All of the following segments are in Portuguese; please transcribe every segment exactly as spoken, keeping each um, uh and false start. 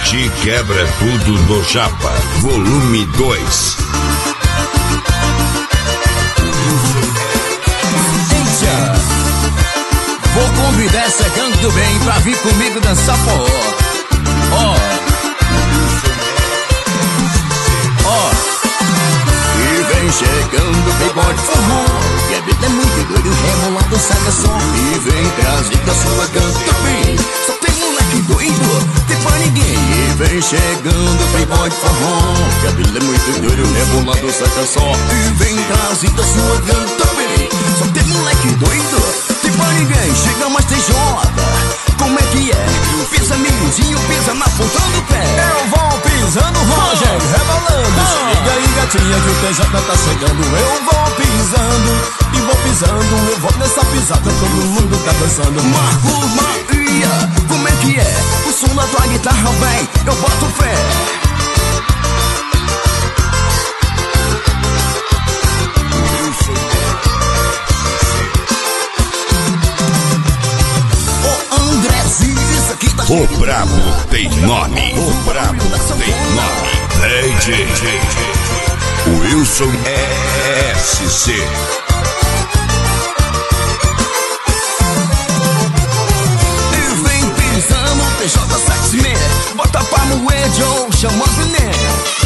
Ti quebra tudo do Japa, volume dois. Eita, vou convidar essa gangue do bem pra vir comigo dançar forró. Ó, ó, e vem chegando bem bode forró, que a vida é muito doido, rebolado, saca som. E vem trazendo a sua gangue também, só tem moleque doido, tem pra ninguém. E vem chegando bem bode forró, que a vida é muito doido, rebolado, saca som. E vem trazendo a sua gangue também, só tem moleque doido, tem pra ninguém. Chega mais T J, como é que é? Pisa miudinho, pisa na ponta do pé. Eu vou pisando, Roger, rebolando. Se liga aí, gatinha, que o T J tá chegando. Eu vou pisando, e vou pisando. Eu vou nessa pisada, todo mundo tá dançando. Marcos Maria, como é que é? O som da tua guitarra vem, eu boto fé. O brabo tem nome, o brabo tem nome. D J Wilson S C. E vem pisando, T J Sexy Man, bota pra moer, Joe, chama as meninas.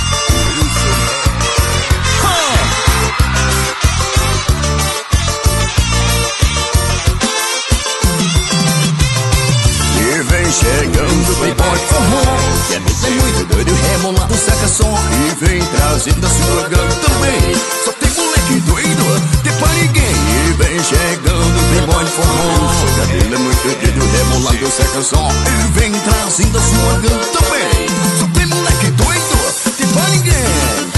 Chegando bem pode forró, que a vida é muito doido, rebolado, saca som. E vem trazendo a sua gangue também, só tem moleque doido, tem pra ninguém. E vem chegando bem pode forró, que a vida é muito doido, rebolado, saca som. E vem trazendo a sua gangue também, só tem moleque doido, tem pra ninguém.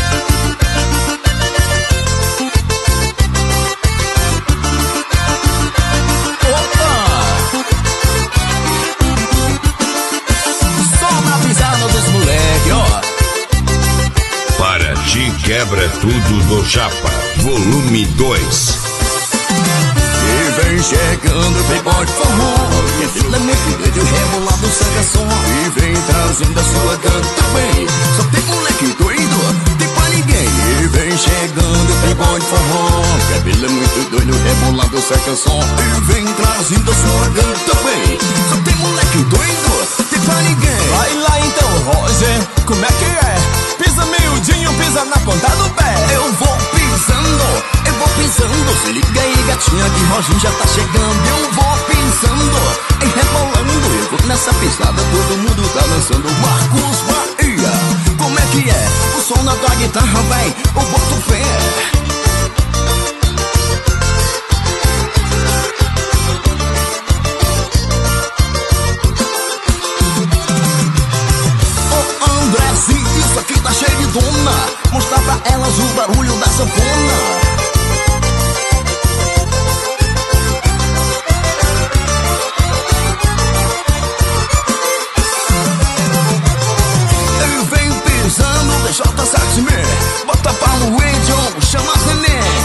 Quebra tudo do Japa, volume dois. E vem chegando, vem pode forró, que a vida é muito doido, rebolado, saca som. E vem trazendo a sua gangue também, só tem moleque doido, tem pra ninguém. E vem chegando, vem pode forró, que a vida é muito doido, rebolado, saca som. E vem trazendo a sua gangue também, só tem moleque doido, tem pra ninguém. Vai lá então, Roger, como é que é? Pisa miudinho, pisa na ponta do pé. Eu vou pisando, eu vou pisando. Se liga aí, gatinha, que Roginho já tá chegando. Eu vou pisando, e rebolando. Eu vou nessa pisada, todo mundo tá dançando. Marcos Bahia, como é que é? O som da tua guitarra, véi, eu boto fé. Isso aqui tá cheio de dona, mostra pra elas o barulho da sanfona. Eu venho pisando, deixa o Sexy Man, bota pra moer, John, chama as neném.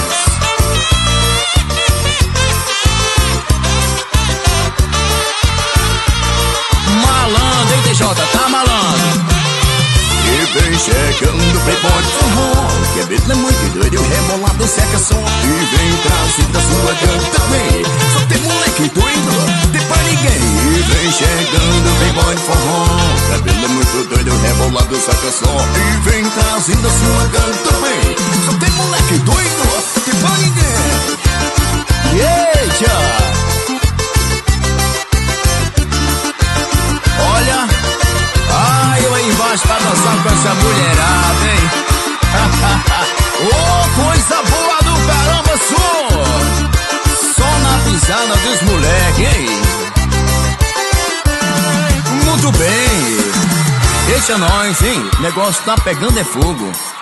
Malandro, hein, T J, tá malandro. E vem chegando, bem pode forró, que a vida é muito doido, rebolado, seca som. E vem trazendo a sua gangue também, só tem moleque doido, tem pra ninguém. E vem chegando, bem pode forró, que a vida é muito doido, rebolado, seca som. E vem trazendo a sua gangue também, só tem moleque doido, tem pra ninguém. Eita! Olha, ai, eu aí embaixo pra dançar com essa mulherada, hein? Oh, coisa boa do caramba, som! Só na pisada dos moleque, hein? Muito bem! Deixa nós, hein? O negócio tá pegando é fogo.